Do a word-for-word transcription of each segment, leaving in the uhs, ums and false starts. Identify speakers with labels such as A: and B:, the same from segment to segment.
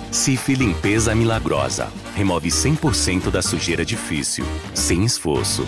A: Cif Limpeza Milagrosa. Remove cem por cento da sujeira difícil, sem esforço.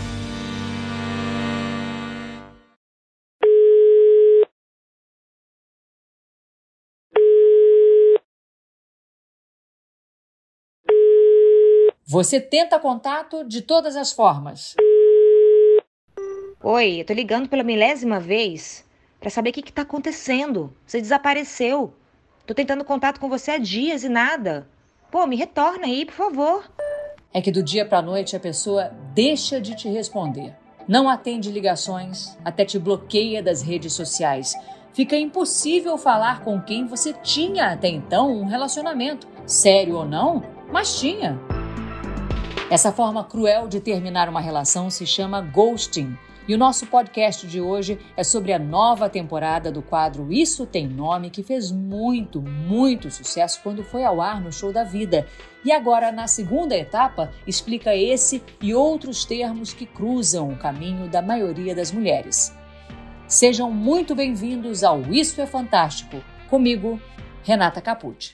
B: Você tenta contato de todas as formas.
C: Oi, eu tô ligando pela milésima vez pra saber o que que tá acontecendo. Você desapareceu. Tô tentando contato com você há dias e nada. Pô, me retorna aí, por favor.
B: É que do dia pra noite a pessoa deixa de te responder. Não atende ligações, até te bloqueia das redes sociais. Fica impossível falar com quem você tinha até então um relacionamento. Sério ou não, mas tinha. Essa forma cruel de terminar uma relação se chama ghosting. E o nosso podcast de hoje é sobre a nova temporada do quadro Isso Tem Nome, que fez muito, muito sucesso quando foi ao ar no Show da Vida. E agora, na segunda etapa, explica esse e outros termos que cruzam o caminho da maioria das mulheres. Sejam muito bem-vindos ao Isso é Fantástico. Comigo, Renata Capucci.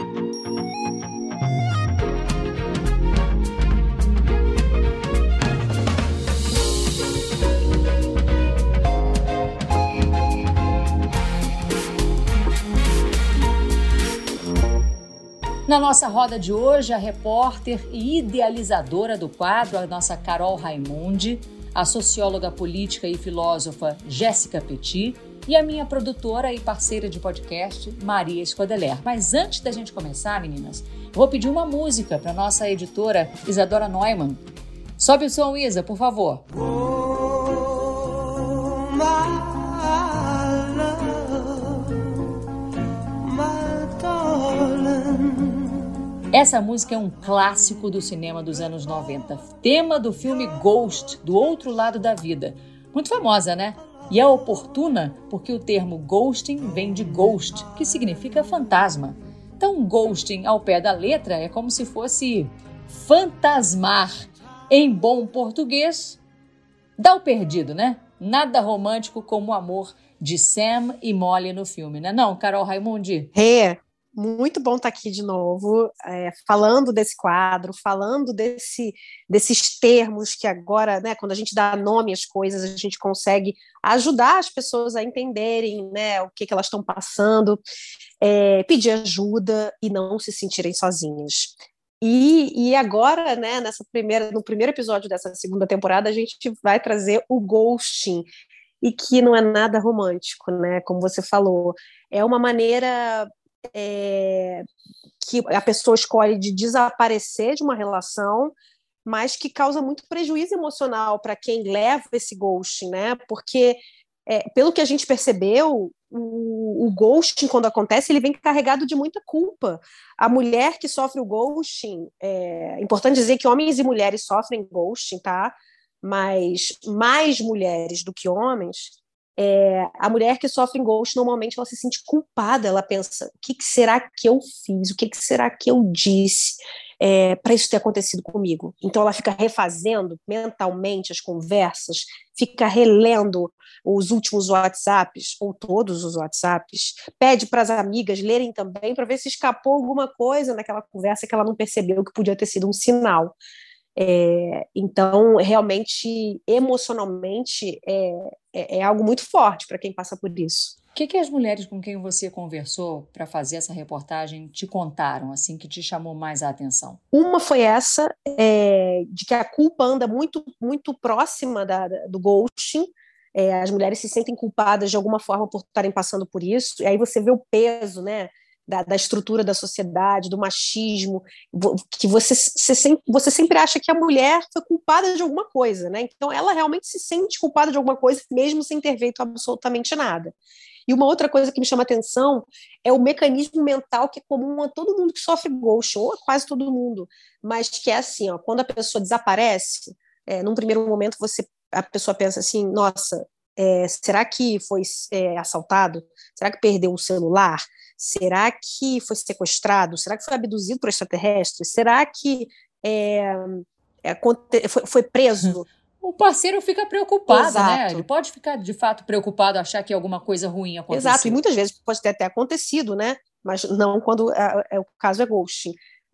B: Na nossa roda de hoje, a repórter e idealizadora do quadro, a nossa Carol Raimundi, a socióloga política e filósofa Jéssica Petit e a minha produtora e parceira de podcast, Maria Escodeler. Mas antes da gente começar, meninas, eu vou pedir uma música para nossa editora Isadora Neumann. Sobe o som, Isa, por favor. Oh, my love, my darling. Essa música é um clássico do cinema dos anos noventa, tema do filme Ghost, Do Outro Lado da Vida. Muito famosa, né? E é oportuna porque o termo ghosting vem de ghost, que significa fantasma. Então, ghosting ao pé da letra é como se fosse fantasmar. Em bom português, dá o perdido, né? Nada romântico como o amor de Sam e Molly no filme, né? Não, Carol Raimundi?
D: É. Muito bom estar aqui de novo, é, falando desse quadro, falando desse, desses termos que agora, né, quando a gente dá nome às coisas, a gente consegue ajudar as pessoas a entenderem, né, o que, que elas estão passando, é, pedir ajuda e não se sentirem sozinhas. E, e agora, né, nessa primeira, no primeiro episódio dessa segunda temporada, a gente vai trazer o ghosting, e que não é nada romântico, né, como você falou, é uma maneira... É, que a pessoa escolhe de desaparecer de uma relação, mas que causa muito prejuízo emocional para quem leva esse ghosting, né? Porque, é, pelo que a gente percebeu, o, o ghosting, quando acontece, ele vem carregado de muita culpa. A mulher que sofre o ghosting, é importante dizer que homens e mulheres sofrem ghosting, tá? Mas mais mulheres do que homens. É, a mulher que sofre ghost, normalmente ela se sente culpada, ela pensa, o que, que será que eu fiz, o que, que será que eu disse é, para isso ter acontecido comigo? Então ela fica refazendo mentalmente as conversas, fica relendo os últimos WhatsApps, ou todos os WhatsApps, pede para as amigas lerem também, para ver se escapou alguma coisa naquela conversa que ela não percebeu que podia ter sido um sinal. É, então, realmente, emocionalmente, é, é, é algo muito forte para quem passa por isso.
B: O que, que as mulheres com quem você conversou para fazer essa reportagem te contaram, assim, que te chamou mais a atenção?
D: Uma foi essa, é, de que a culpa anda muito, muito próxima da, do ghosting. É, as mulheres se sentem culpadas de alguma forma por estarem passando por isso, e aí você vê o peso, né? Da, da estrutura da sociedade, do machismo, que você, você, sempre, você sempre acha que a mulher foi culpada de alguma coisa, né? Então ela realmente se sente culpada de alguma coisa, mesmo sem ter feito absolutamente nada. E uma outra coisa que me chama a atenção é o mecanismo mental que é comum a todo mundo que sofre ghosting, ou a quase todo mundo, mas que é assim, ó, quando a pessoa desaparece, é, num primeiro momento você, a pessoa pensa assim, nossa, é, será que foi é, assaltado? Será que perdeu o celular? Será que foi sequestrado? Será que foi abduzido por extraterrestres? Será que é, é, foi, foi preso?
B: O parceiro fica preocupado,
D: Exato.
B: Né? Ele pode ficar, de fato, preocupado, achar que alguma coisa ruim aconteceu.
D: Exato, e muitas vezes pode ter até acontecido, né? mas não quando é, é, o caso é ghosting.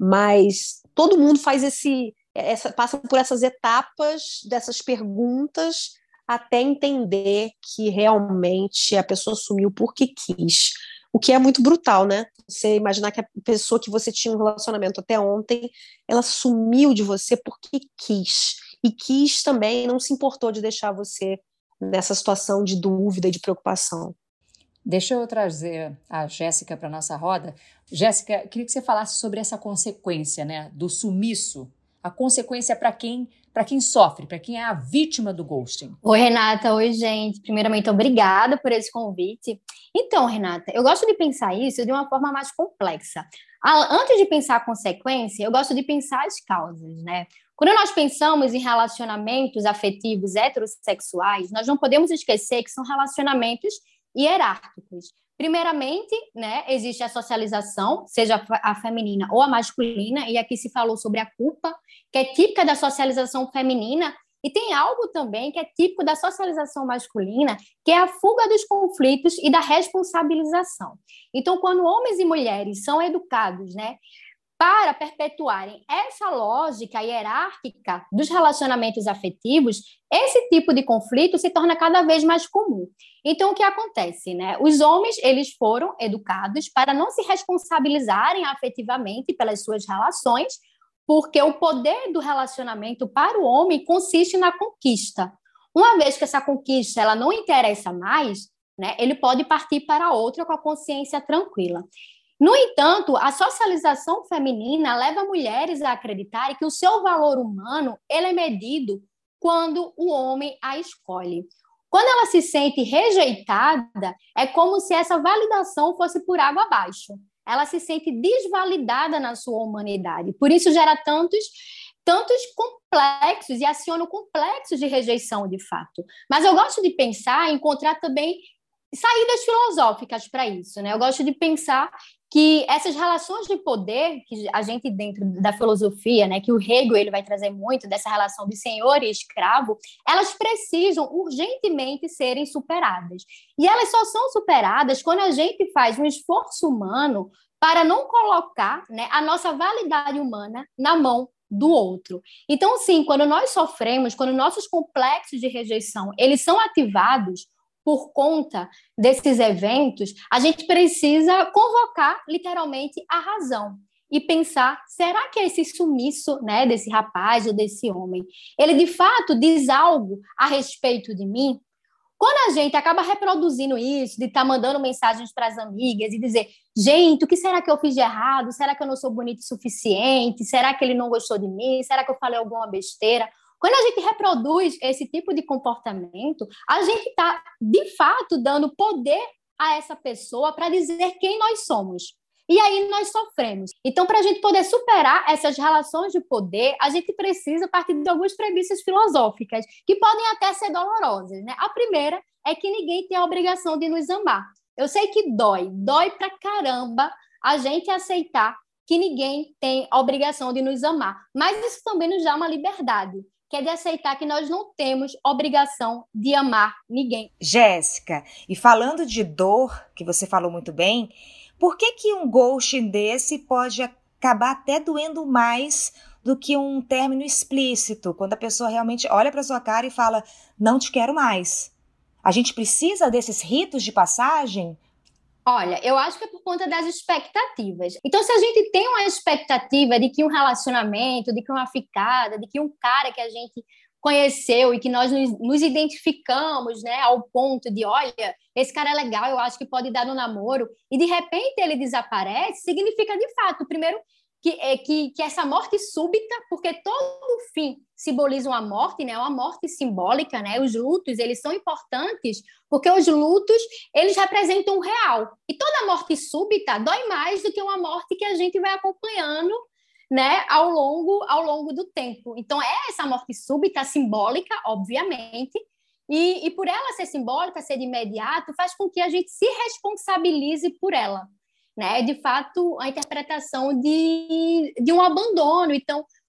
D: Mas todo mundo faz esse, essa, passa por essas etapas dessas perguntas até entender que realmente a pessoa sumiu porque quis. O que é muito brutal, né? Você imaginar que a pessoa que você tinha um relacionamento até ontem, ela sumiu de você porque quis. E quis também, não se importou de deixar você nessa situação de dúvida e de preocupação.
B: Deixa eu trazer a Jéssica para a nossa roda. Jéssica, queria que você falasse sobre essa consequência, né, do sumiço. A consequência para quem, para quem sofre, para quem é a vítima do ghosting.
E: Oi, Renata. Oi, gente. Primeiramente, obrigada por esse convite. Então, Renata, eu gosto de pensar isso de uma forma mais complexa. Antes de pensar a consequência, eu gosto de pensar as causas, né? Quando nós pensamos em relacionamentos afetivos heterossexuais, nós não podemos esquecer que são relacionamentos hierárquicos. Primeiramente, né, existe a socialização, seja a feminina ou a masculina, e aqui se falou sobre a culpa, que é típica da socialização feminina, e tem algo também que é típico da socialização masculina, que é a fuga dos conflitos e da responsabilização. Então, quando homens e mulheres são educados, né, para perpetuarem essa lógica hierárquica dos relacionamentos afetivos, esse tipo de conflito se torna cada vez mais comum. Então, o que acontece, né? Os homens, eles foram educados para não se responsabilizarem afetivamente pelas suas relações, porque o poder do relacionamento para o homem consiste na conquista. Uma vez que essa conquista ela não interessa mais, né, ele pode partir para outra com a consciência tranquila. No entanto, a socialização feminina leva mulheres a acreditarem que o seu valor humano ele é medido quando o homem a escolhe. Quando ela se sente rejeitada, é como se essa validação fosse por água abaixo. Ela se sente desvalidada na sua humanidade. Por isso gera tantos, tantos complexos e aciona o complexo de rejeição, de fato. Mas eu gosto de pensar, encontrar também saídas filosóficas para isso, né? Eu gosto de pensar que essas relações de poder que a gente dentro da filosofia, né, que o Hegel ele vai trazer muito dessa relação de senhor e escravo, elas precisam urgentemente serem superadas. E elas só são superadas quando a gente faz um esforço humano para não colocar, né, a nossa validade humana na mão do outro. Então, sim, quando nós sofremos, quando nossos complexos de rejeição eles são ativados por conta desses eventos, a gente precisa convocar, literalmente, a razão e pensar, será que esse sumiço, né, desse rapaz ou desse homem, ele, de fato, diz algo a respeito de mim? Quando a gente acaba reproduzindo isso, de estar tá mandando mensagens para as amigas e dizer, gente, o que será que eu fiz de errado? Será que eu não sou bonita o suficiente? Será que ele não gostou de mim? Será que eu falei alguma besteira? Quando a gente reproduz esse tipo de comportamento, a gente está, de fato, dando poder a essa pessoa para dizer quem nós somos. E aí nós sofremos. Então, para a gente poder superar essas relações de poder, a gente precisa partir de algumas premissas filosóficas, que podem até ser dolorosas, né? A primeira é que ninguém tem a obrigação de nos amar. Eu sei que dói, dói pra caramba a gente aceitar que ninguém tem a obrigação de nos amar. Mas isso também nos dá uma liberdade, que é de aceitar que nós não temos obrigação de amar ninguém.
C: Jéssica, e falando de dor, que você falou muito bem, por que que um ghosting desse pode acabar até doendo mais do que um término explícito, quando a pessoa realmente olha para sua cara e fala, não te quero mais? A gente precisa desses ritos de passagem?
E: Olha, eu acho que é por conta das expectativas. Então, se a gente tem uma expectativa de que um relacionamento, de que uma ficada, de que um cara que a gente conheceu e que nós nos, nos identificamos, né, ao ponto de, olha, esse cara é legal, eu acho que pode dar no namoro, e de repente ele desaparece, significa de fato, primeiro, que, é, que, que essa morte súbita, porque todo fim simboliza uma morte, né, uma morte simbólica, né, os lutos, eles são importantes, porque os lutos, eles representam o real, e toda morte súbita dói mais do que uma morte que a gente vai acompanhando, né, ao longo, ao longo do tempo. Então, é essa morte súbita, simbólica, obviamente, e, e por ela ser simbólica, ser de imediato, faz com que a gente se responsabilize por ela, né? De fato, a interpretação de, de um abandono. Então,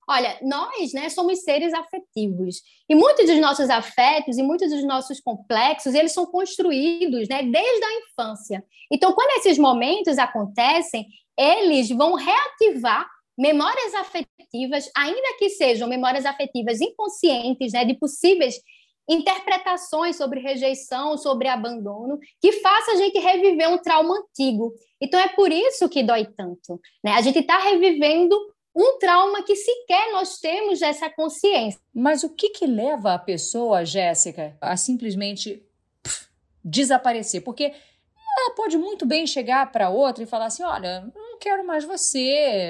E: Olha, nós, né, somos seres afetivos. E muitos dos nossos afetos e muitos dos nossos complexos, eles são construídos, né, desde a infância. Então, quando esses momentos acontecem, eles vão reativar memórias afetivas, ainda que sejam memórias afetivas inconscientes, né, de possíveis interpretações sobre rejeição, sobre abandono, que faça a gente reviver um trauma antigo. Então, é por isso que dói tanto, né? A gente está revivendo um trauma que sequer nós temos essa consciência.
B: Mas o que que leva a pessoa, Jéssica, a simplesmente pff, desaparecer? Porque ela pode muito bem chegar para outra e falar assim, olha, não quero mais você,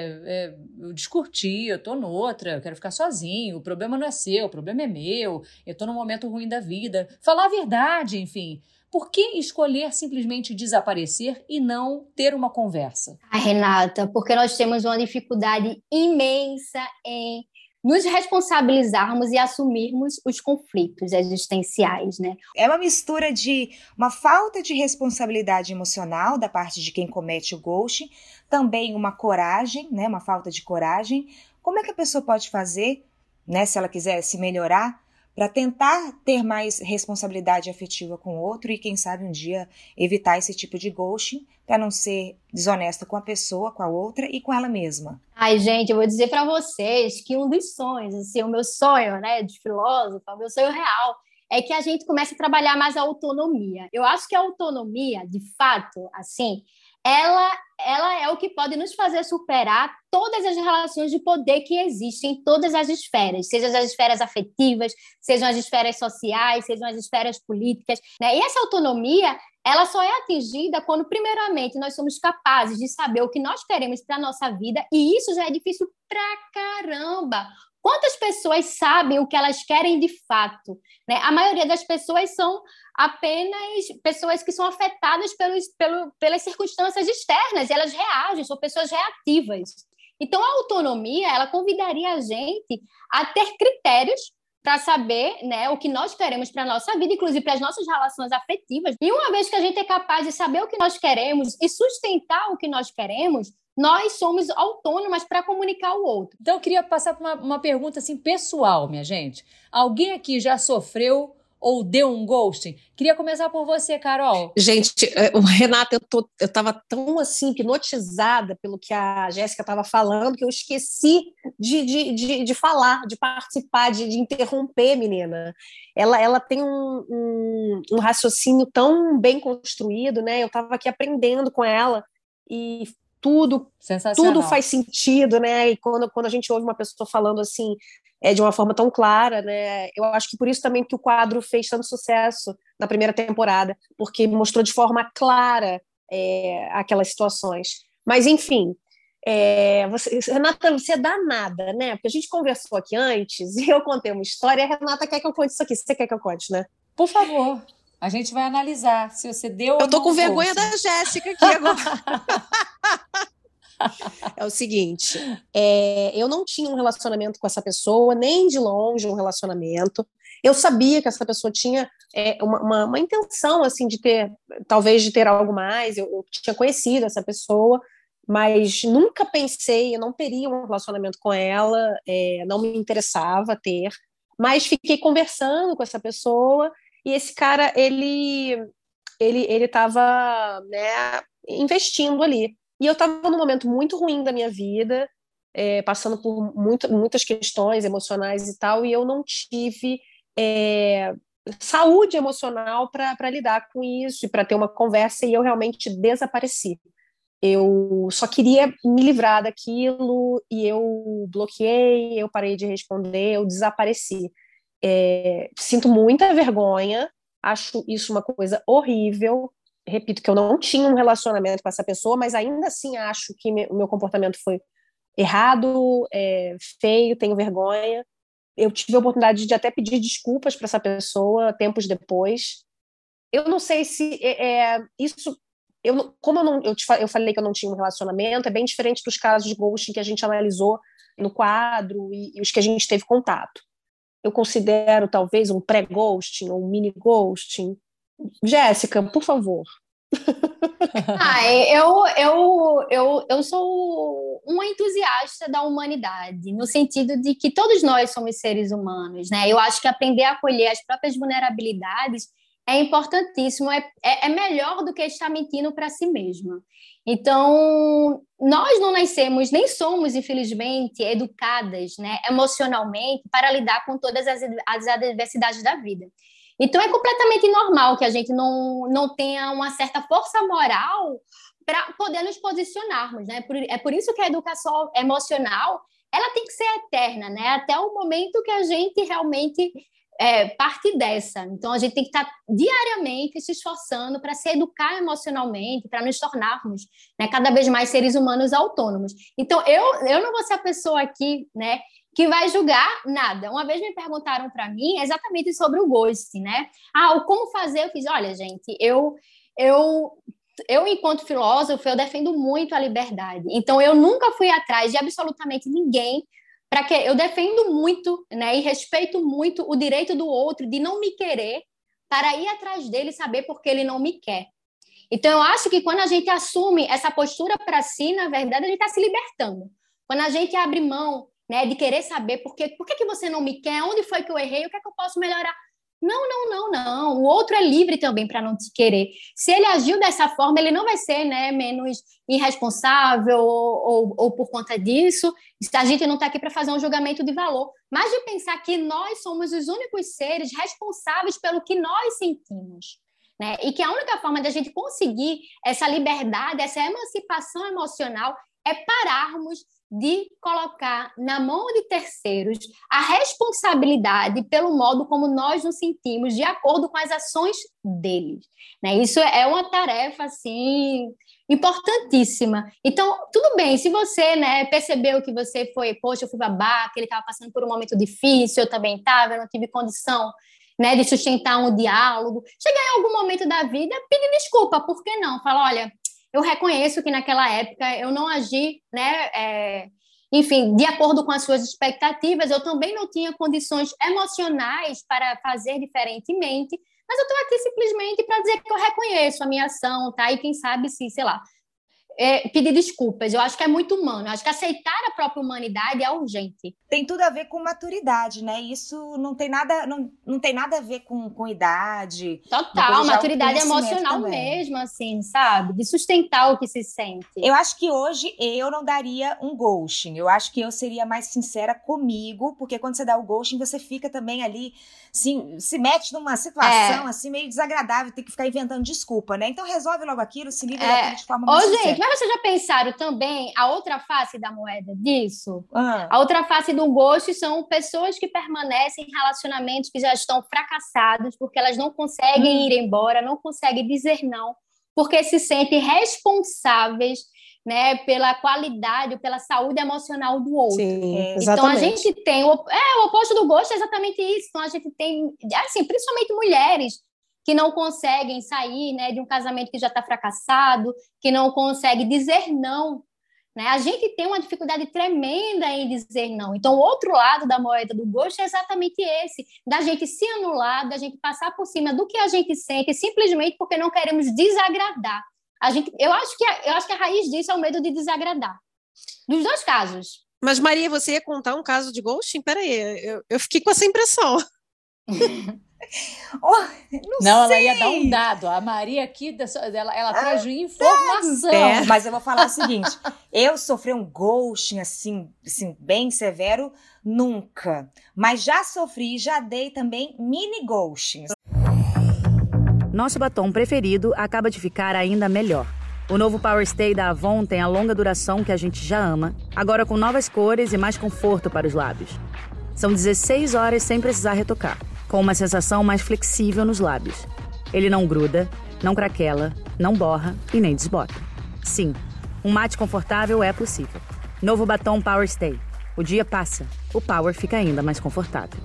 B: é, eu descurti, eu tô noutra, eu quero ficar sozinho, o problema não é seu, o problema é meu, eu tô num momento ruim da vida. Falar a verdade, enfim. Por que escolher simplesmente desaparecer e não ter uma conversa?
E: Ah, Renata, porque nós temos uma dificuldade imensa em nos responsabilizarmos e assumirmos os conflitos existenciais, né?
C: É uma mistura de uma falta de responsabilidade emocional da parte de quem comete o ghosting, também uma coragem, né? Uma falta de coragem. Como é que a pessoa pode fazer, né, se ela quiser se melhorar, para tentar ter mais responsabilidade afetiva com o outro e, quem sabe, um dia evitar esse tipo de ghosting para não ser desonesta com a pessoa, com a outra e com ela mesma?
E: Ai, gente, eu vou dizer para vocês que um dos sonhos, assim, o meu sonho, né, de filósofa, o meu sonho real, é que a gente comece a trabalhar mais a autonomia. Eu acho que a autonomia, de fato, assim, ela, ela é o que pode nos fazer superar todas as relações de poder que existem em todas as esferas, sejam as esferas afetivas, sejam as esferas sociais, sejam as esferas políticas, né? E essa autonomia, ela só é atingida quando, primeiramente, nós somos capazes de saber o que nós queremos para a nossa vida, e isso já é difícil pra caramba. Quantas pessoas sabem o que elas querem de fato, né? A maioria das pessoas são apenas pessoas que são afetadas pelos, pelo, pelas circunstâncias externas, e elas reagem, são pessoas reativas. Então, a autonomia, ela convidaria a gente a ter critérios para saber, né, o que nós queremos para a nossa vida, inclusive para as nossas relações afetivas. E uma vez que a gente é capaz de saber o que nós queremos e sustentar o que nós queremos, nós somos autônomas para comunicar ao outro.
B: Então, eu queria passar por uma, uma pergunta assim, pessoal, minha gente. Alguém aqui já sofreu ou deu um ghosting? Queria começar por você, Carol.
D: Gente, o Renata, eu, tô, eu tava tão assim, hipnotizada pelo que a Jéssica estava falando, que eu esqueci de, de, de, de falar, de participar, de, de interromper, menina. Ela, ela tem um, um, um raciocínio tão bem construído, né? Eu estava aqui aprendendo com ela e tudo, tudo faz sentido, né? E quando, quando a gente ouve uma pessoa falando assim, é, de uma forma tão clara, né? Eu acho que por isso também que o quadro fez tanto sucesso na primeira temporada, porque mostrou de forma clara é, aquelas situações. Mas, enfim, é, você, Renata, você é danada, né? Porque a gente conversou aqui antes e eu contei uma história, a Renata quer que eu conte isso aqui. Você quer que eu conte, né?
B: Por favor. A gente vai analisar se você deu
D: Eu tô
B: ou
D: com
B: não
D: vergonha
B: ghosting.
D: da Jéssica aqui agora. É o seguinte, é, eu não tinha um relacionamento com essa pessoa, nem de longe um relacionamento. Eu sabia que essa pessoa tinha é, uma, uma, uma intenção, assim, de ter, talvez de ter algo mais. Eu, eu tinha conhecido essa pessoa, mas nunca pensei, eu não teria um relacionamento com ela, é, não me interessava ter. Mas fiquei conversando com essa pessoa e esse cara, ele ele ele estava, né, investindo ali. E eu estava num momento muito ruim da minha vida, é, passando por muito, muitas questões emocionais e tal, e eu não tive é, saúde emocional para lidar com isso e para ter uma conversa, e eu realmente desapareci. Eu só queria me livrar daquilo e eu bloqueei, eu parei de responder, eu desapareci. É, sinto muita vergonha, acho isso uma coisa horrível. Repito que eu não tinha um relacionamento com essa pessoa, mas ainda assim acho que o meu comportamento foi errado, é, feio, tenho vergonha. Eu tive a oportunidade de até pedir desculpas para essa pessoa tempos depois. Eu não sei se é, é, isso... Eu, como eu, não, eu, te, eu falei que eu não tinha um relacionamento, é bem diferente dos casos de ghosting que a gente analisou no quadro e, e os que a gente teve contato. Eu considero talvez um pré-ghosting ou um mini-ghosting. Jéssica, por favor.
E: Ah, eu, eu, eu, eu sou uma entusiasta entusiasta da humanidade, no sentido de que todos nós somos seres humanos, né? Eu acho que aprender a acolher as próprias vulnerabilidades é importantíssimo, é, é, é melhor do que estar mentindo para si mesma. Então, nós não nascemos, nem somos, infelizmente, educadas, né, emocionalmente para lidar com todas as, as adversidades da vida. Então, é completamente normal que a gente não, não tenha uma certa força moral para poder nos posicionarmos, né? É por isso que a educação emocional ela tem que ser eterna, né? Até o momento que a gente realmente é, parte dessa. Então, a gente tem que estar diariamente se esforçando para se educar emocionalmente, para nos tornarmos, né, cada vez mais seres humanos autônomos. Então, eu, eu não vou ser a pessoa aqui, né, que vai julgar nada. Uma vez me perguntaram para mim exatamente sobre o ghosting, né? Ah, o como fazer? Eu fiz, olha, gente, eu... eu Eu, enquanto filósofo, eu defendo muito a liberdade. Então, eu nunca fui atrás de absolutamente ninguém para que eu defendo muito, né, e respeito muito o direito do outro de não me querer para ir atrás dele e saber por que ele não me quer. Então, eu acho que quando a gente assume essa postura para si, na verdade, a gente está se libertando. Quando a gente abre mão, né, de querer saber por, que, por que, que você não me quer, onde foi que eu errei, o que é que eu posso melhorar. Não, não, não, não. O outro é livre também para não te querer. Se ele agiu dessa forma, ele não vai ser, né, menos irresponsável ou, ou, ou por conta disso. A gente não está aqui para fazer um julgamento de valor, mas de pensar que nós somos os únicos seres responsáveis pelo que nós sentimos, né? E que a única forma de a gente conseguir essa liberdade, essa emancipação emocional é pararmos de colocar na mão de terceiros a responsabilidade pelo modo como nós nos sentimos de acordo com as ações deles, né? Isso é uma tarefa, assim, importantíssima. Então, tudo bem, se você, né, percebeu que você foi, poxa, eu fui babaca, ele estava passando por um momento difícil, eu também estava, eu não tive condição, né, de sustentar um diálogo. Chegar em algum momento da vida, pedir desculpa, por que não? Fala, olha, eu reconheço que naquela época eu não agi, né, é, enfim, de acordo com as suas expectativas, eu também não tinha condições emocionais para fazer diferentemente, mas eu estou aqui simplesmente para dizer que eu reconheço a minha ação, tá? E quem sabe se, sei lá, é, pedir desculpas. Eu acho que é muito humano. Eu acho que aceitar a própria humanidade é urgente.
C: Tem tudo a ver com maturidade, né? Isso não tem nada, não, não tem nada a ver com, com idade.
E: Total, maturidade emocional mesmo, assim, sabe? De sustentar o que se sente.
C: Eu acho que hoje eu não daria um ghosting. Eu acho que eu seria mais sincera comigo, porque quando você dá o ghosting, você fica também ali, assim, se mete numa situação, é. assim, meio desagradável, tem que ficar inventando desculpa, né? Então resolve logo aquilo, se livra é. daquilo de forma mais
E: Ô,
C: sincera.
E: gente, mas vocês já pensaram também a outra face da moeda disso?
C: Ah.
E: A outra face do ghost são pessoas que permanecem em relacionamentos que já estão fracassados porque elas não conseguem hum. ir embora, não conseguem dizer não, porque se sentem responsáveis, né, pela qualidade, pela saúde emocional do outro.
D: Sim,
E: então
D: exatamente.
E: a gente tem o, é, o oposto do ghost é exatamente isso. Então a gente tem, assim, principalmente mulheres que não conseguem sair, né, de um casamento que já está fracassado, que não consegue dizer não, né? A gente tem uma dificuldade tremenda em dizer não. Então, o outro lado da moeda do ghost é exatamente esse, da gente se anular, da gente passar por cima do que a gente sente, simplesmente porque não queremos desagradar. A gente, eu, acho que a, eu acho que a raiz disso é o medo de desagradar. Nos dois casos.
D: Mas, Maria, você ia contar um caso de ghosting? Peraí, eu, eu fiquei com essa impressão.
C: Oh, não,
B: não
C: sei.
B: Ela ia dar um dado. A Maria aqui, ela, ela ah, traz informação.
C: É, mas eu vou falar o seguinte: eu sofri um ghosting assim, assim, bem severo, nunca. Mas já sofri, já dei também mini ghostings.
F: Nosso batom preferido acaba de ficar ainda melhor. O novo Power Stay da Avon tem a longa duração que a gente já ama, agora com novas cores e mais conforto para os lábios. São dezesseis horas sem precisar retocar, com uma sensação mais flexível nos lábios. Ele não gruda, não craquela, não borra e nem desbota. Sim, um mate confortável é possível. Novo batom Power Stay. O dia passa, o Power fica ainda mais confortável.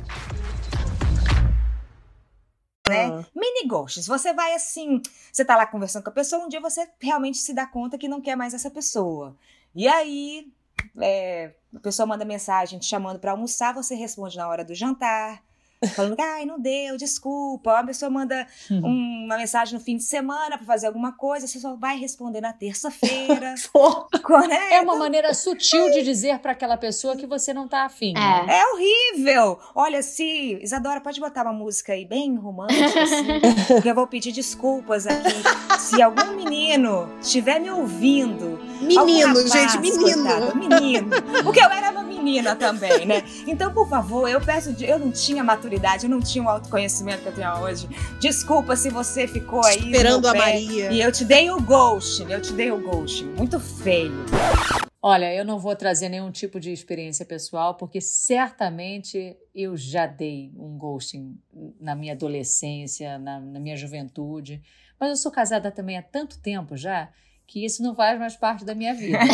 C: Né? Ah. Mini ghosts, você vai assim, você tá lá conversando com a pessoa, um dia você realmente se dá conta que não quer mais essa pessoa. E aí, é, a pessoa manda mensagem te chamando para almoçar, você responde na hora do jantar, falando, ai, não deu, desculpa. A pessoa manda um, uma mensagem no fim de semana para fazer alguma coisa, você só vai responder na terça-feira.
B: É uma maneira sutil de dizer para aquela pessoa que você não tá afim.
C: É. Né? É horrível. Olha, se Isadora, pode botar uma música aí bem romântica, assim, porque eu vou pedir desculpas aqui. Se algum menino estiver me ouvindo...
D: Menino,
C: rapaz,
D: gente, menino.
C: Coitado, menino. Porque eu era uma menina também, né? Então, por favor, eu peço... De, eu não tinha maturidade, eu não tinha o autoconhecimento que eu tenho hoje. Desculpa se você ficou aí...
D: Esperando a Maria.
C: E eu te dei o ghosting, eu te dei o ghosting. Muito feio.
B: Olha, eu não vou trazer nenhum tipo de experiência pessoal, porque certamente eu já dei um ghosting na minha adolescência, na, na minha juventude. Mas eu sou casada também há tanto tempo já, que isso não faz mais parte da minha vida.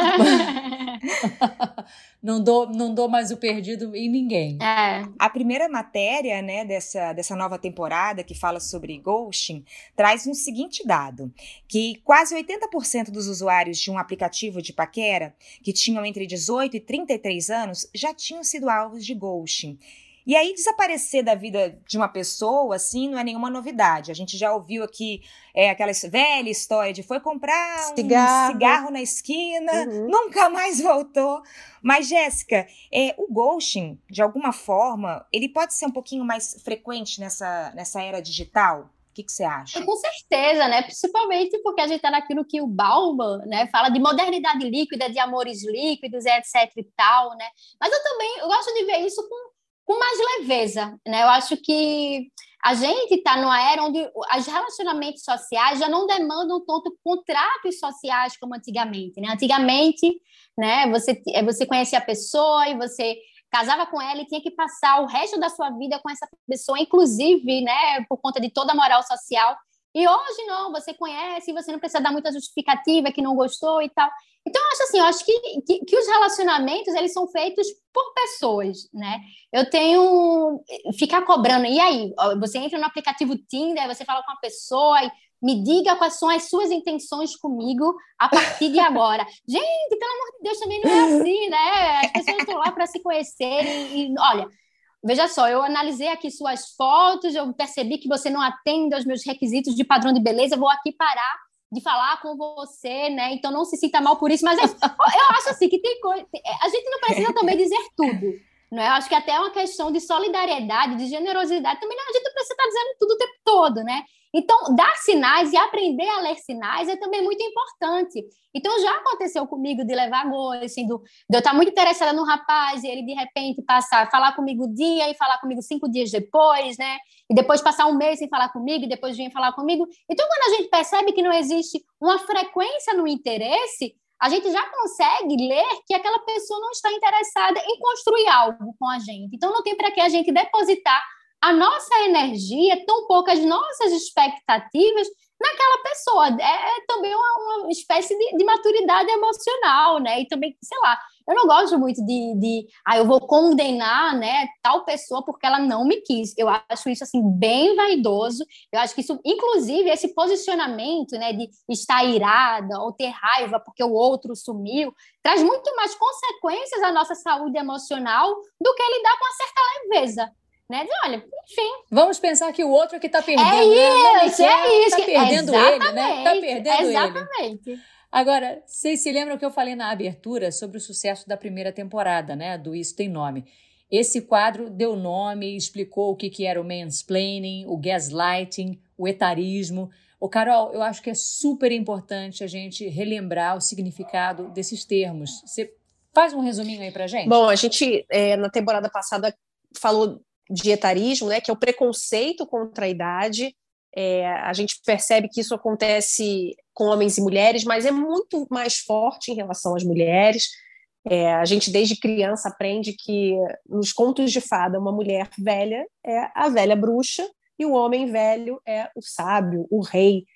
B: não, dou, não dou mais o perdido em ninguém.
C: É. A primeira matéria, né, dessa, dessa nova temporada que fala sobre ghosting traz um seguinte dado, que quase oitenta por cento dos usuários de um aplicativo de paquera que tinham entre dezoito e trinta e três anos já tinham sido alvos de ghosting. E aí, desaparecer da vida de uma pessoa, assim, não é nenhuma novidade. A gente já ouviu aqui é, aquela velha história de foi comprar
D: cigarro.
C: um cigarro na esquina,
D: uhum.
C: nunca mais voltou. Mas, Jéssica, é, o ghosting, de alguma forma, ele pode ser um pouquinho mais frequente nessa, nessa era digital? O que, que você acha?
E: Com certeza, né? Principalmente porque a gente está naquilo que o Bauman, né, fala de modernidade líquida, de amores líquidos, etc e tal, né? Mas eu também eu gosto de ver isso com com mais leveza, né? Eu acho que a gente está numa era onde os relacionamentos sociais já não demandam tanto contratos sociais como antigamente, né? Antigamente, né, você, você conhecia a pessoa e você casava com ela e tinha que passar o resto da sua vida com essa pessoa, inclusive, né, por conta de toda a moral social. E hoje não, você conhece e você não precisa dar muita justificativa que não gostou e tal. Então, eu acho assim, eu acho que, que, que os relacionamentos, eles são feitos por pessoas, né? Eu tenho... Ficar cobrando, e aí? Você entra no aplicativo Tinder, você fala com uma pessoa e me diga quais são as suas intenções comigo a partir de agora. Gente, pelo amor de Deus, também não é assim, né? As pessoas estão lá para se conhecerem e, olha... Veja só, eu analisei aqui suas fotos, eu percebi que você não atende aos meus requisitos de padrão de beleza, vou aqui parar de falar com você, né? Então não se sinta mal por isso, mas é, eu acho assim que tem coisa... A gente não precisa também dizer tudo, não é? Eu acho que até é uma questão de solidariedade, de generosidade, também não, a gente não precisa estar dizendo tudo o tempo todo, né? Então, dar sinais e aprender a ler sinais é também muito importante. Então, já aconteceu comigo de levar ghosting, de eu estar muito interessada no rapaz e ele, de repente, passar, falar comigo um dia e falar comigo cinco dias depois, né? E depois passar um mês sem falar comigo e depois vir falar comigo. Então, quando a gente percebe que não existe uma frequência no interesse, a gente já consegue ler que aquela pessoa não está interessada em construir algo com a gente. Então, não tem para que a gente depositar a nossa energia, tão poucas nossas expectativas naquela pessoa. É, é também uma, uma espécie de, de maturidade emocional, né? E também, sei lá, eu não gosto muito de, de ah, eu vou condenar, né, tal pessoa porque ela não me quis. Eu acho isso, assim, bem vaidoso. Eu acho que isso, inclusive, esse posicionamento, né, de estar irada ou ter raiva porque o outro sumiu, traz muito mais consequências à nossa saúde emocional do que lidar com uma certa leveza. Né? De, olha, enfim.
B: Vamos pensar que o outro é que está perdendo.
E: É
B: né?
E: isso, é isso.
B: Está perdendo ele, né? Está perdendo
E: exatamente.
B: ele. Agora, vocês se lembram que eu falei na abertura sobre o sucesso da primeira temporada, né? Do Isso Tem Nome. Esse quadro deu nome, explicou o que, que era o mansplaining, o gaslighting, o etarismo. Ô, Carol, eu acho que é super importante a gente relembrar o significado desses termos. Você faz um resuminho aí pra gente?
D: Bom, a gente, é, na temporada passada, falou de etarismo, né, que é o preconceito contra a idade. É, a gente percebe que isso acontece com homens e mulheres, mas é muito mais forte em relação às mulheres. É, a gente, desde criança, aprende que nos contos de fada, uma mulher velha é a velha bruxa e o homem velho é o sábio, o rei.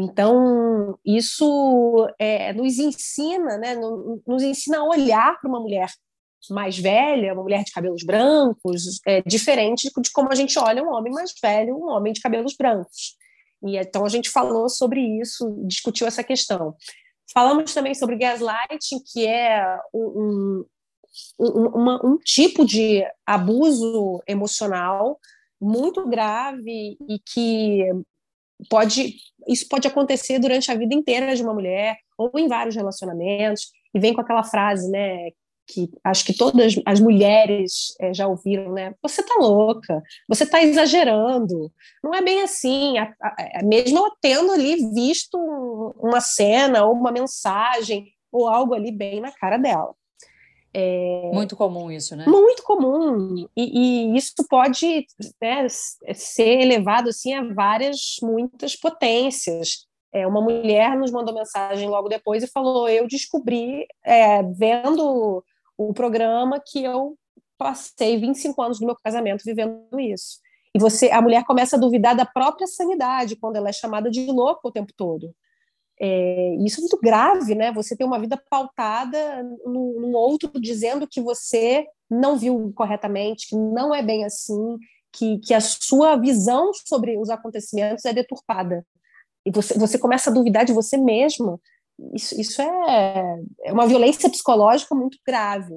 D: Então, isso é, nos ensina, né, nos ensina a olhar para uma mulher mais velha, uma mulher de cabelos brancos, é diferente de como a gente olha um homem mais velho, um homem de cabelos brancos. E então a gente falou sobre isso, discutiu essa questão. Falamos também sobre gaslighting, que é um, um, uma, um tipo de abuso emocional muito grave e que pode, isso pode acontecer durante a vida inteira de uma mulher ou em vários relacionamentos, e vem com aquela frase, né, que acho que todas as mulheres é, já ouviram, né? Você tá louca, você tá exagerando, não é bem assim. A, a, a, mesmo eu tendo ali visto um, uma cena ou uma mensagem ou algo ali bem na cara dela.
B: É, muito comum isso, né?
D: Muito comum, e, e isso pode, né, ser elevado assim, a várias, muitas potências. É, uma mulher nos mandou mensagem logo depois e falou: eu descobri, é, vendo o programa, que eu passei vinte e cinco anos do meu casamento vivendo isso. E você, a mulher começa a duvidar da própria sanidade quando ela é chamada de louca o tempo todo. É, isso é muito grave, né? Você tem uma vida pautada num, num outro dizendo que você não viu corretamente, que não é bem assim, que, que a sua visão sobre os acontecimentos é deturpada. E você, você começa a duvidar de você mesma. Isso, isso é, é uma violência psicológica muito grave.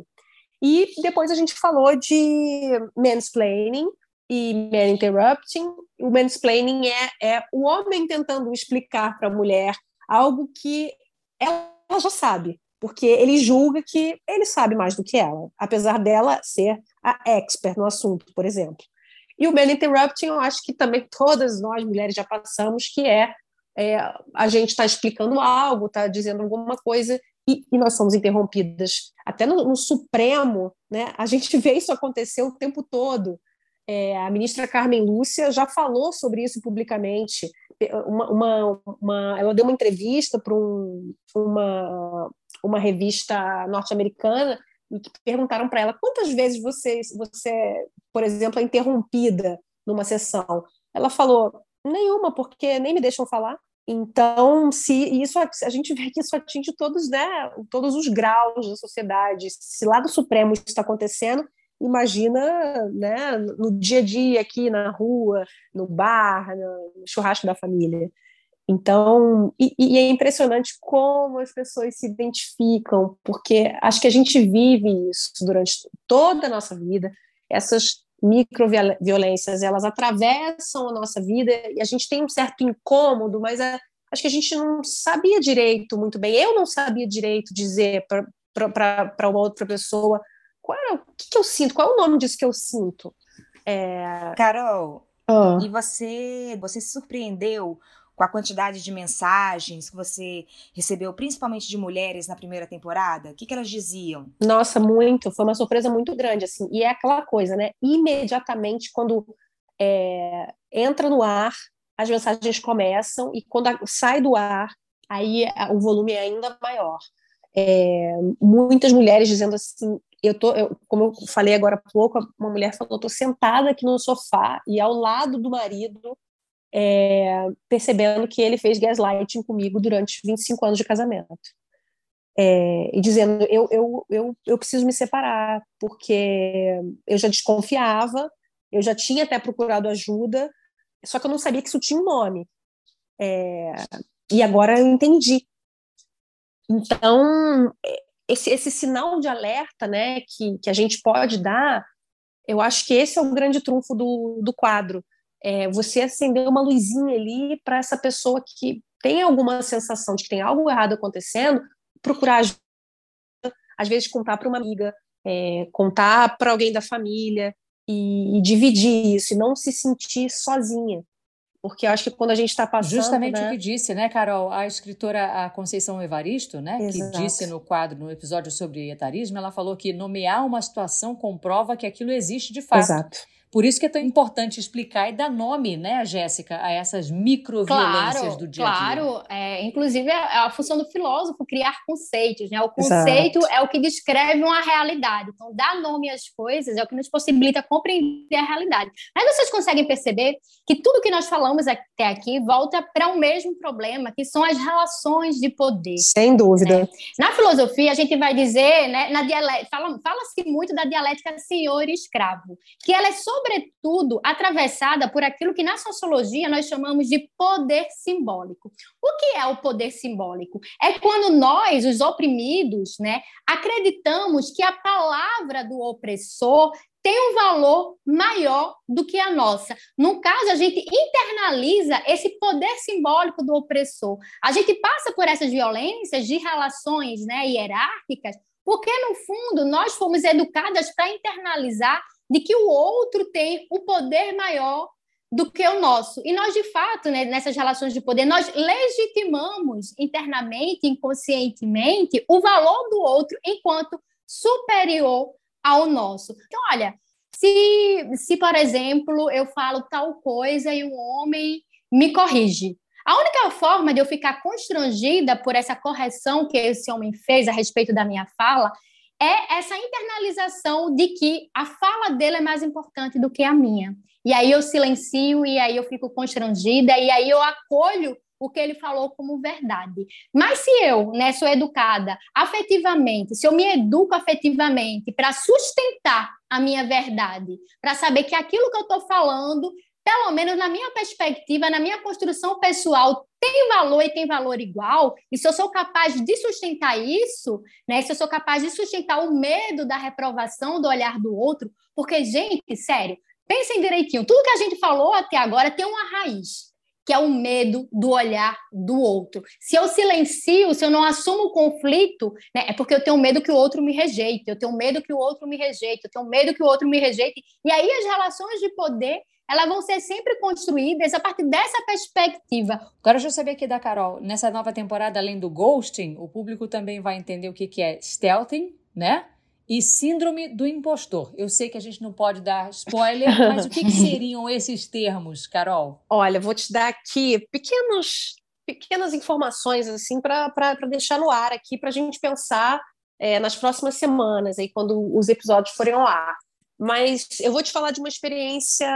D: E depois a gente falou de mansplaining e man interrupting. O mansplaining é, é o homem tentando explicar para a mulher algo que ela já sabe, porque ele julga que ele sabe mais do que ela, apesar dela ser a expert no assunto, por exemplo. E o man interrupting, eu acho que também todas nós mulheres já passamos, que é É, a gente está explicando algo, está dizendo alguma coisa e, e nós somos interrompidas. Até no, no Supremo, né, a gente vê isso acontecer o tempo todo. É, a ministra Carmen Lúcia já falou sobre isso publicamente. Uma, uma, uma, ela deu uma entrevista para um, uma, uma revista norte-americana e que perguntaram para ela quantas vezes você, você, por exemplo, é interrompida numa sessão. Ela falou: nenhuma, porque nem me deixam falar. Então, se isso, a gente vê que isso atinge todos, né, todos os graus da sociedade. Se lá do Supremo isso está acontecendo, imagina, né, no dia a dia, aqui na rua, no bar, no churrasco da família. Então, e, e é impressionante como as pessoas se identificam, porque acho que a gente vive isso durante toda a nossa vida, essas microviolências, elas atravessam a nossa vida e a gente tem um certo incômodo, mas a, acho que a gente não sabia direito muito bem, eu não sabia direito dizer para uma outra pessoa qual é, o que, que eu sinto, qual é o nome disso que eu sinto. É...
C: Carol,
D: ah.
C: e você, você se surpreendeu com a quantidade de mensagens que você recebeu, principalmente de mulheres na primeira temporada? O que, que elas diziam?
D: Nossa, muito. Foi uma surpresa muito grande, assim. E é aquela coisa, né? Imediatamente, quando é, entra no ar, as mensagens começam, e quando a, sai do ar, aí a, o volume é ainda maior. É, muitas mulheres dizendo assim, eu tô, eu, como eu falei agora há pouco, uma mulher falou: eu tô sentada aqui no sofá e ao lado do marido, É, percebendo que ele fez gaslighting comigo durante vinte e cinco anos de casamento. É, e dizendo, eu, eu, eu, eu preciso me separar, porque eu já desconfiava, eu já tinha até procurado ajuda, só que eu não sabia que isso tinha um nome. É, e agora eu entendi. Então, esse, esse sinal de alerta, né, que, que a gente pode dar, eu acho que esse é o grande trunfo do, do quadro. É você acender uma luzinha ali para essa pessoa que tem alguma sensação de que tem algo errado acontecendo, procurar ajuda, às vezes contar para uma amiga, é, contar para alguém da família e, e dividir isso, e não se sentir sozinha. Porque eu acho que quando a gente está passando...
B: Justamente, né, o que
D: né?
B: disse, né, Carol, a escritora a Conceição Evaristo, né,
D: Exato.
B: Que disse no quadro, no episódio sobre etarismo, ela falou que nomear uma situação comprova que aquilo existe de fato.
D: Exato.
B: Por isso que é tão importante explicar e dar nome, né, Jéssica, a essas microviolências
E: claro,
B: do dia a dia.
E: Claro, é, inclusive é a função do filósofo criar conceitos, né? O conceito Exato. É o que descreve uma realidade. Então, dar nome às coisas é o que nos possibilita compreender a realidade. Mas vocês conseguem perceber que tudo que nós falamos até aqui volta para o mesmo problema, que são as relações de poder.
D: Sem dúvida.
E: Né? Na filosofia, a gente vai dizer, né, na dialética, fala, fala-se muito da dialética senhor e escravo, que ela é sobre sobretudo, atravessada por aquilo que na sociologia nós chamamos de poder simbólico. O que é o poder simbólico? É quando nós, os oprimidos, né, acreditamos que a palavra do opressor tem um valor maior do que a nossa. No caso, a gente internaliza esse poder simbólico do opressor. A gente passa por essas violências de relações, né, hierárquicas, porque, no fundo, nós fomos educadas para internalizar de que o outro tem um poder maior do que o nosso. E nós, de fato, né, nessas relações de poder, nós legitimamos internamente, inconscientemente, o valor do outro enquanto superior ao nosso. Então, olha, se, se, por exemplo, eu falo tal coisa e um homem me corrige, a única forma de eu ficar constrangida por essa correção que esse homem fez a respeito da minha fala é essa internalização de que a fala dele é mais importante do que a minha. E aí eu silencio, e aí eu fico constrangida, e aí eu acolho o que ele falou como verdade. Mas se eu, né, sou educada afetivamente, se eu me educo afetivamente para sustentar a minha verdade, para saber que aquilo que eu estou falando, pelo menos na minha perspectiva, na minha construção pessoal, tem valor e tem valor igual, e se eu sou capaz de sustentar isso, né, se eu sou capaz de sustentar o medo da reprovação do olhar do outro, porque, gente, sério, pensem direitinho, tudo que a gente falou até agora tem uma raiz, que é o medo do olhar do outro. Se eu silencio, se eu não assumo o conflito, né, é porque eu tenho medo que o outro me rejeite, eu tenho medo que o outro me rejeite, eu tenho medo que o outro me rejeite, e aí as relações de poder, elas vão ser sempre construídas a partir dessa perspectiva.
B: Agora deixa eu saber aqui da Carol, nessa nova temporada, além do ghosting, o público também vai entender o que, que é stealthing, né? E síndrome do impostor. Eu sei que a gente não pode dar spoiler, mas o que, que seriam esses termos, Carol?
D: Olha, vou te dar aqui pequenos, pequenas informações assim para deixar no ar aqui, para a gente pensar é, nas próximas semanas, aí, quando os episódios forem ao ar. Mas eu vou te falar de uma experiência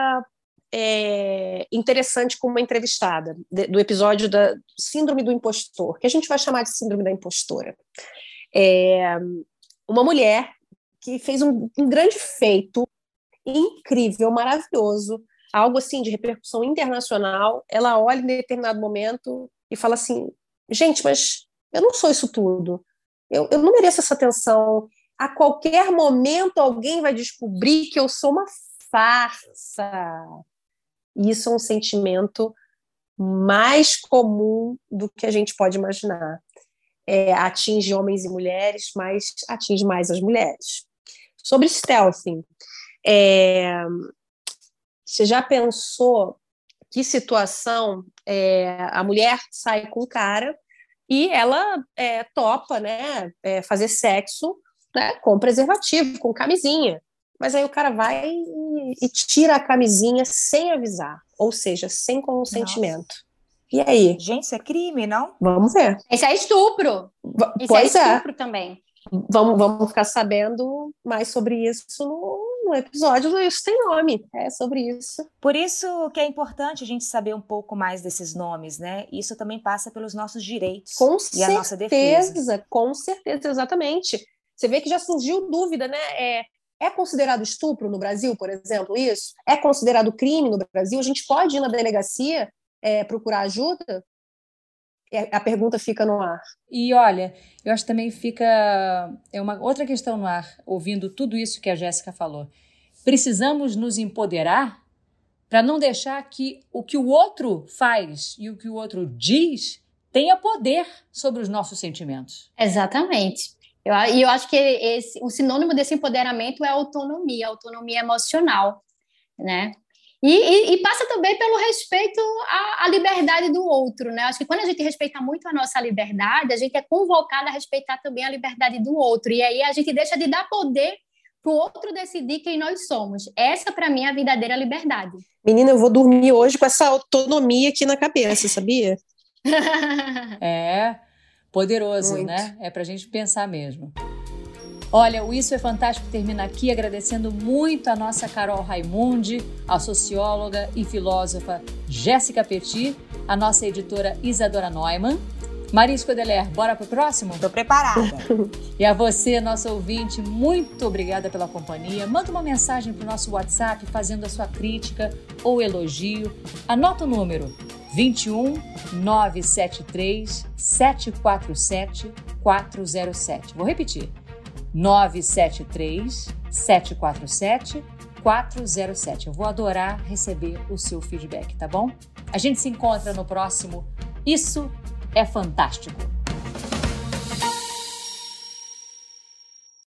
D: é, interessante com uma entrevistada, de, do episódio da síndrome do impostor, que a gente vai chamar de síndrome da impostora. É, uma mulher que fez um, um grande feito, incrível, maravilhoso, algo assim de repercussão internacional. Ela olha em determinado momento e fala assim, gente, mas eu não sou isso tudo, eu, eu não mereço essa atenção, a qualquer momento alguém vai descobrir que eu sou uma farsa. E isso é um sentimento mais comum do que a gente pode imaginar. É, atinge homens e mulheres, mas atinge mais as mulheres. Sobre stealthing, é, você já pensou que situação é, a mulher sai com o cara e ela é, topa, né, é, fazer sexo, né, com preservativo, com camisinha, mas aí o cara vai e, e tira a camisinha sem avisar, ou seja, sem consentimento. Nossa. E aí?
C: Gente, isso é crime, não?
D: Vamos ver.
E: Esse é estupro. Isso
D: pois
E: é estupro é. também.
D: Vamos, vamos ficar sabendo mais sobre isso no, no episódio do Isso Tem Nome. É sobre isso.
C: Por isso que é importante a gente saber um pouco mais desses nomes, né? Isso também passa pelos nossos direitos
D: com
C: e
D: certeza,
C: a nossa defesa.
D: Com certeza, exatamente. Você vê que já surgiu dúvida, né? É, é considerado estupro no Brasil, por exemplo, isso? É considerado crime no Brasil? A gente pode ir na delegacia é, procurar ajuda? A pergunta fica no ar.
B: E olha, eu acho que também fica é uma outra questão no ar, ouvindo tudo isso que a Jéssica falou. Precisamos nos empoderar para não deixar que o que o outro faz e o que o outro diz tenha poder sobre os nossos sentimentos.
E: Exatamente. E eu, eu acho que esse, o sinônimo desse empoderamento é autonomia, autonomia emocional, né? E, e, e passa também pelo respeito à, à liberdade do outro, né? Acho que quando a gente respeita muito a nossa liberdade, a gente é convocado a respeitar também a liberdade do outro. E aí a gente deixa de dar poder para o outro decidir quem nós somos. Essa, para mim, é a verdadeira liberdade.
D: Menina, eu vou dormir hoje com essa autonomia aqui na cabeça, sabia?
B: É, poderoso, muito. Né? É pra gente pensar mesmo. Olha, o Isso é Fantástico termina aqui agradecendo muito a nossa Carol Raimundi, a socióloga e filósofa Jéssica Petit, a nossa editora Isadora Neumann. Maris Codeler, bora pro próximo?
C: Tô preparada.
B: E a você, nosso ouvinte, muito obrigada pela companhia. Manda uma mensagem pro nosso WhatsApp fazendo a sua crítica ou elogio. Anota o número vinte e um, nove sete três, sete quatro sete, quatro zero sete. Vou repetir. nove sete três, sete quatro sete, quatro zero sete. Eu vou adorar receber o seu feedback, tá bom? A gente se encontra no próximo Isso é Fantástico.